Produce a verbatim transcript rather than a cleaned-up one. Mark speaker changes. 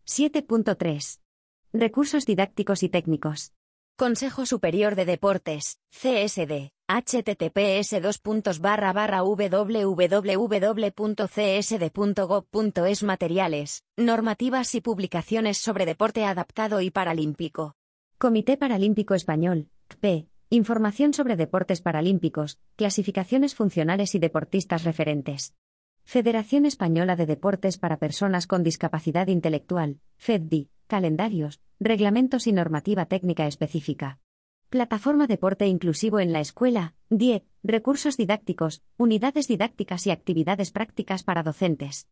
Speaker 1: siete punto tres. Recursos didácticos y técnicos. Consejo Superior de Deportes, C S D, https dos puntos barra barra www punto c s d punto gov punto es Materiales, normativas y publicaciones sobre deporte adaptado y paralímpico. Comité Paralímpico Español, C P E, información sobre deportes paralímpicos, clasificaciones funcionales y deportistas referentes. Federación Española de Deportes para Personas con Discapacidad Intelectual, FEDDI, calendarios, reglamentos y normativa técnica específica. Plataforma Deporte Inclusivo en la Escuela, D I E, recursos didácticos, unidades didácticas y actividades prácticas para docentes.